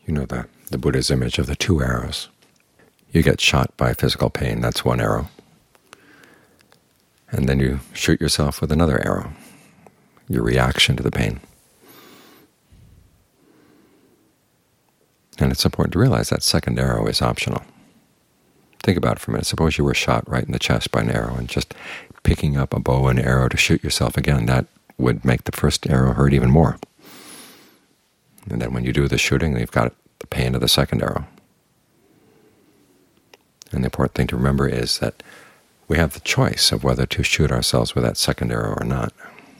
You know the Buddha's image of the two arrows. You get shot by physical pain, that's one arrow. And then you shoot yourself with another arrow, your reaction to the pain. And it's important to realize that second arrow is optional. Think about it for a minute. Suppose you were shot right in the chest by an arrow, and just picking up a bow and arrow to shoot yourself again, that would make the first arrow hurt even more. And then when you do the shooting, you've got the pain of the second arrow. And the important thing to remember is that we have the choice of whether to shoot ourselves with that second arrow or not.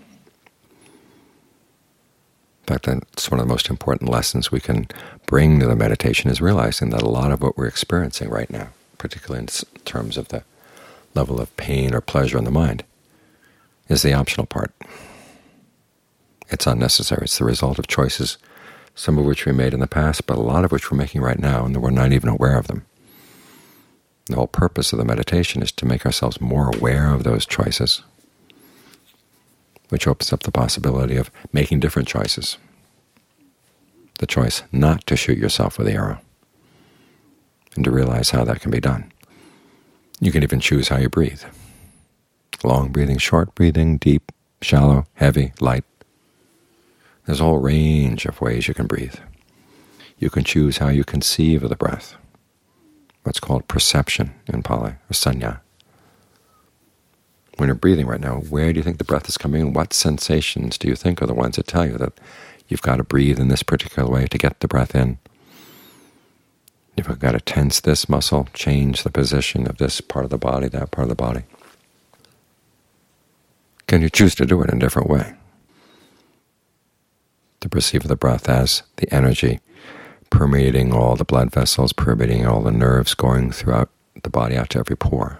In fact, that's one of the most important lessons we can bring to the meditation, is realizing that a lot of what we're experiencing right now, particularly in terms of the level of pain or pleasure in the mind, is the optional part. It's unnecessary. It's the result of choices, some of which we made in the past, but a lot of which we're making right now, and we're not even aware of them. The whole purpose of the meditation is to make ourselves more aware of those choices, which opens up the possibility of making different choices. The choice not to shoot yourself with the arrow, and to realize how that can be done. You can even choose how you breathe. Long breathing, short breathing, deep, shallow, heavy, light. There's a whole range of ways you can breathe. You can choose how you conceive of the breath, what's called perception in Pali, or sanya. When you're breathing right now, where do you think the breath is coming in? What sensations do you think are the ones that tell you that you've got to breathe in this particular way to get the breath in? You've got to tense this muscle, change the position of this part of the body, that part of the body. Can you choose to do it in a different way? To perceive the breath as the energy permeating all the blood vessels, permeating all the nerves, going throughout the body out to every pore.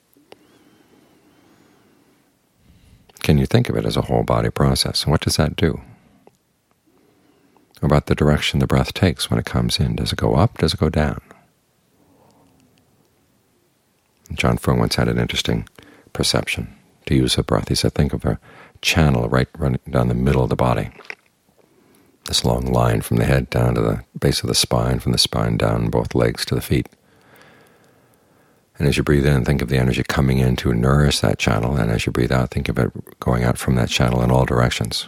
Can you think of it as a whole body process? And what does that do? About the direction the breath takes when it comes in. Does it go up? Does it go down? John Fung once had an interesting perception to use of breath. He said, think of a channel right running down the middle of the body. This long line from the head down to the base of the spine, from the spine down both legs to the feet. And as you breathe in, think of the energy coming in to nourish that channel, and as you breathe out, think of it going out from that channel in all directions.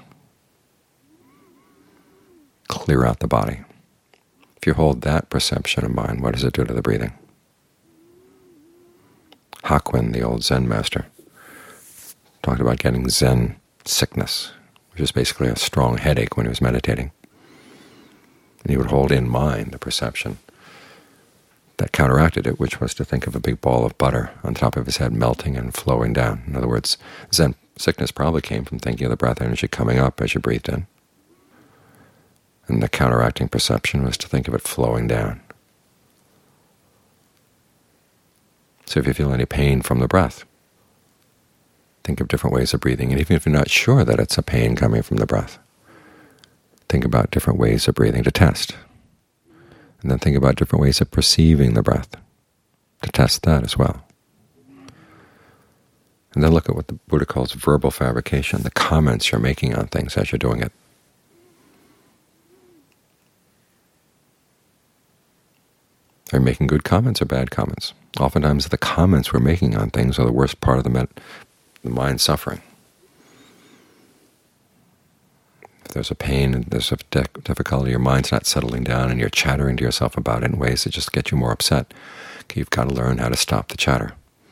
Clear out the body. If you hold that perception in mind, what does it do to the breathing? Hakuin, the old Zen master, talked about getting Zen sickness, which is basically a strong headache when he was meditating. And he would hold in mind the perception that counteracted it, which was to think of a big ball of butter on top of his head melting and flowing down. In other words, Zen sickness probably came from thinking of the breath energy coming up as you breathed in. And the counteracting perception was to think of it flowing down. So if you feel any pain from the breath, think of different ways of breathing. And even if you're not sure that it's a pain coming from the breath, think about different ways of breathing to test. And then think about different ways of perceiving the breath to test that as well. And then look at what the Buddha calls verbal fabrication, the comments you're making on things as you're doing it. Are you making good comments or bad comments? Oftentimes the comments we're making on things are the worst part of the mind suffering. If there's a pain and there's a difficulty, your mind's not settling down and you're chattering to yourself about it in ways that just get you more upset, you've got to learn how to stop the chatter.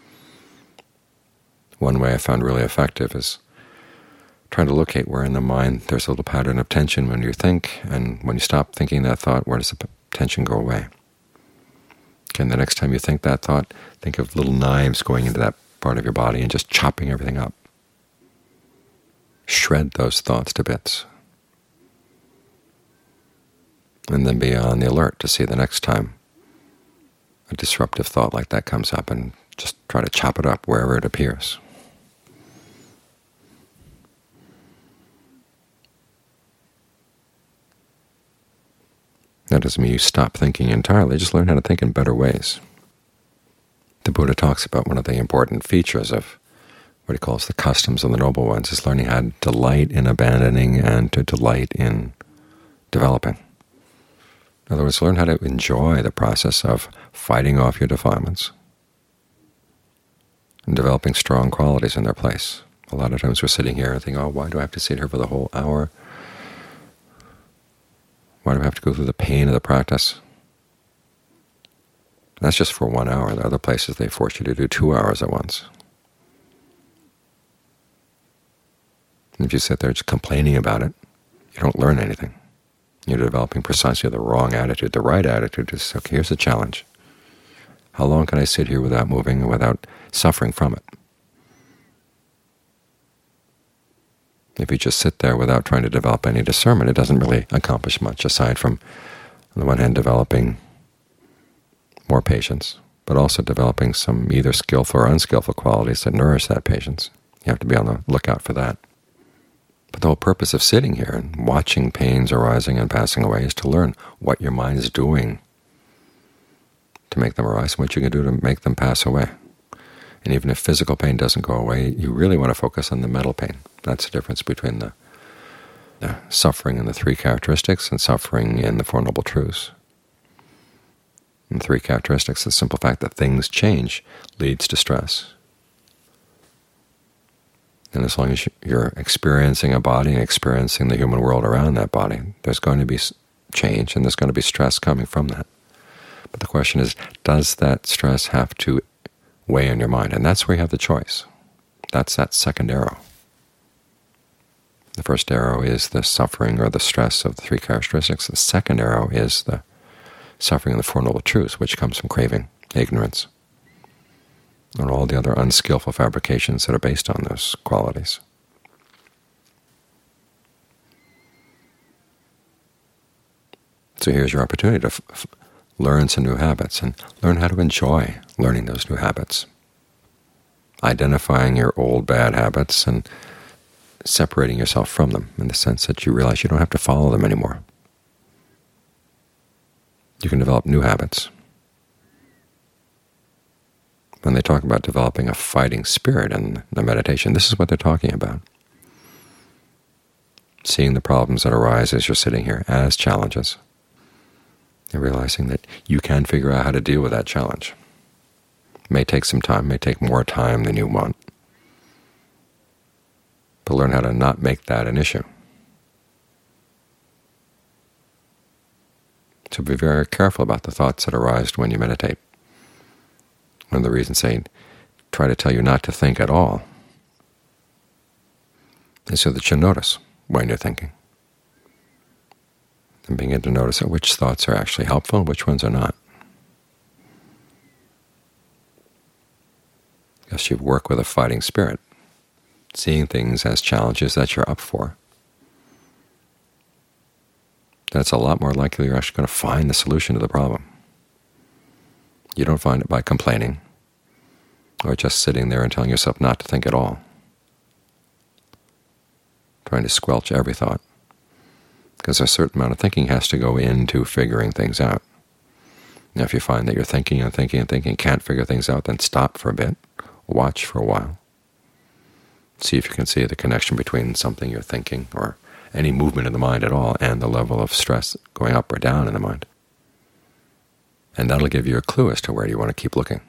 One way I found really effective is trying to locate where in the mind there's a little pattern of tension when you think, and when you stop thinking that thought, where does the tension go away? And the next time you think that thought, think of little knives going into that part of your body and just chopping everything up. Shred those thoughts to bits. And then be on the alert to see the next time a disruptive thought like that comes up, and just try to chop it up wherever it appears. That doesn't mean you stop thinking entirely, just learn how to think in better ways. The Buddha talks about one of the important features of what he calls the customs of the noble ones is learning how to delight in abandoning and to delight in developing. In other words, learn how to enjoy the process of fighting off your defilements and developing strong qualities in their place. A lot of times we're sitting here and thinking, oh, why do I have to sit here for the whole hour? Why do I have to go through the pain of the practice? That's just for 1 hour. The other places they force you to do 2 hours at once. And if you sit there just complaining about it, you don't learn anything. You're developing precisely the wrong attitude. The right attitude is, okay, here's a challenge. How long can I sit here without moving and without suffering from it? If you just sit there without trying to develop any discernment, it doesn't really accomplish much, aside from, on the one hand, developing more patience, but also developing some either skillful or unskillful qualities that nourish that patience. You have to be on the lookout for that. But the whole purpose of sitting here and watching pains arising and passing away is to learn what your mind is doing to make them arise and what you can do to make them pass away. And even if physical pain doesn't go away, you really want to focus on the mental pain. That's the difference between the suffering in the three characteristics and suffering in the Four Noble Truths. In the three characteristics, the simple fact that things change leads to stress. And as long as you're experiencing a body and experiencing the human world around that body, there's going to be change and there's going to be stress coming from that. But the question is, does that stress have to weigh on your mind? And that's where you have the choice. That's that second arrow. The first arrow is the suffering or the stress of the three characteristics. The second arrow is the suffering of the Four Noble Truths, which comes from craving, ignorance, and all the other unskillful fabrications that are based on those qualities. So here's your opportunity to learn some new habits and learn how to enjoy learning those new habits, identifying your old bad habits and separating yourself from them in the sense that you realize you don't have to follow them anymore. You can develop new habits. When they talk about developing a fighting spirit in the meditation, this is what they're talking about. Seeing the problems that arise as you're sitting here as challenges, and realizing that you can figure out how to deal with that challenge. It may take some time, may take more time than you want, but learn how to not make that an issue. So be very careful about the thoughts that arise when you meditate. One of the reasons they try to tell you not to think at all is so that you notice when you're thinking, and begin to notice which thoughts are actually helpful and which ones are not. Because you work with a fighting spirit, seeing things as challenges that you're up for, then it's a lot more likely you're actually going to find the solution to the problem. You don't find it by complaining or just sitting there and telling yourself not to think at all, trying to squelch every thought, because a certain amount of thinking has to go into figuring things out. Now, if you find that you're thinking and thinking and thinking, can't figure things out, then stop for a bit, watch for a while, see if you can see the connection between something you're thinking or any movement in the mind at all and the level of stress going up or down in the mind. And that'll give you a clue as to where you want to keep looking.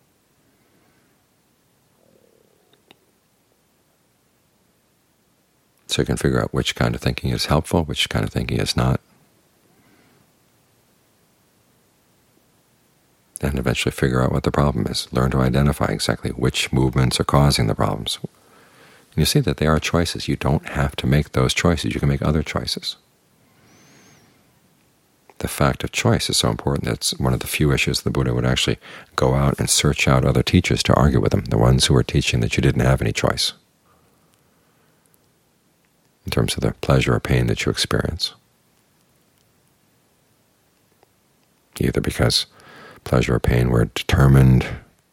So you can figure out which kind of thinking is helpful, which kind of thinking is not, and eventually figure out what the problem is. Learn to identify exactly which movements are causing the problems. And you see that they are choices. You don't have to make those choices. You can make other choices. The fact of choice is so important. That's one of the few issues the Buddha would actually go out and search out other teachers to argue with them, the ones who were teaching that you didn't have any choice in terms of the pleasure or pain that you experience, either because pleasure or pain were determined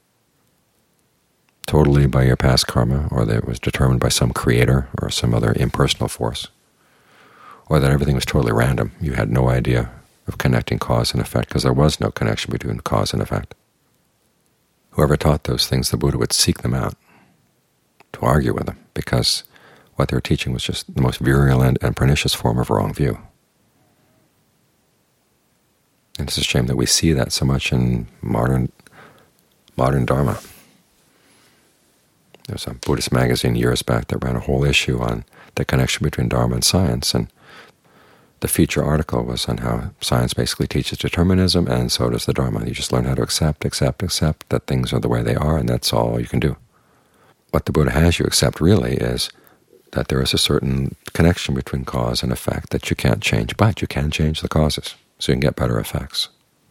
totally by your past karma, or that it was determined by some creator or some other impersonal force, or that everything was totally random. You had no idea of connecting cause and effect because there was no connection between cause and effect. Whoever taught those things, the Buddha would seek them out to argue with them, because what they were teaching was just the most virulent and pernicious form of wrong view. And it's a shame that we see that so much in modern Dharma. There was a Buddhist magazine years back that ran a whole issue on the connection between Dharma and science, and the feature article was on how science basically teaches determinism, and so does the Dharma. You just learn how to accept that things are the way they are, and that's all you can do. What the Buddha has you accept really is that there is a certain connection between cause and effect that you can't change, but you can change the causes, so you can get better effects.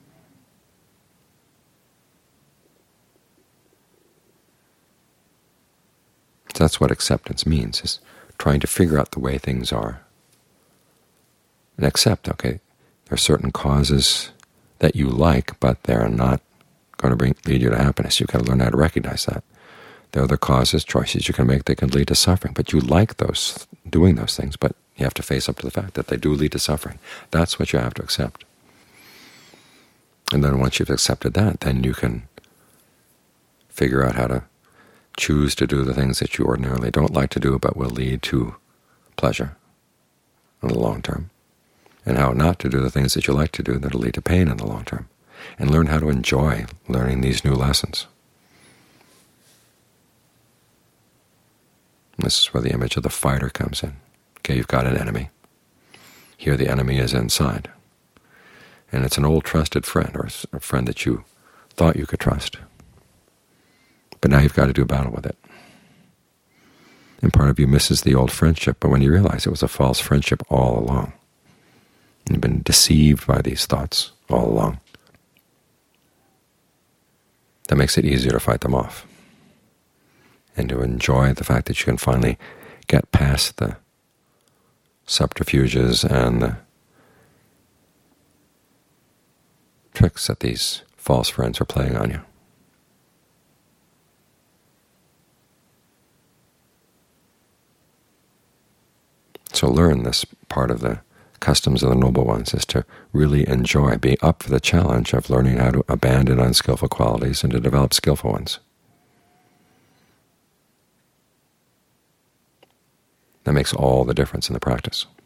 So that's what acceptance means, is trying to figure out the way things are. And accept, okay, there are certain causes that you like, but they're not going to lead you to happiness. You've got to learn how to recognize that. There are other causes, choices you can make that can lead to suffering, but you like doing those things, but you have to face up to the fact that they do lead to suffering. That's what you have to accept. And then once you've accepted that, then you can figure out how to choose to do the things that you ordinarily don't like to do but will lead to pleasure in the long term, and how not to do the things that you like to do that will lead to pain in the long term, and learn how to enjoy learning these new lessons. This is where the image of the fighter comes in. Okay, you've got an enemy. Here the enemy is inside, and it's an old trusted friend, or a friend that you thought you could trust. But now you've got to do battle with it. And part of you misses the old friendship, but when you realize it was a false friendship all along, you've been deceived by these thoughts all along, that makes it easier to fight them off and to enjoy the fact that you can finally get past the subterfuges and the tricks that these false friends are playing on you. So learn this part of the customs of the Noble Ones, is to really enjoy, be up for the challenge of learning how to abandon unskillful qualities and to develop skillful ones. That makes all the difference in the practice.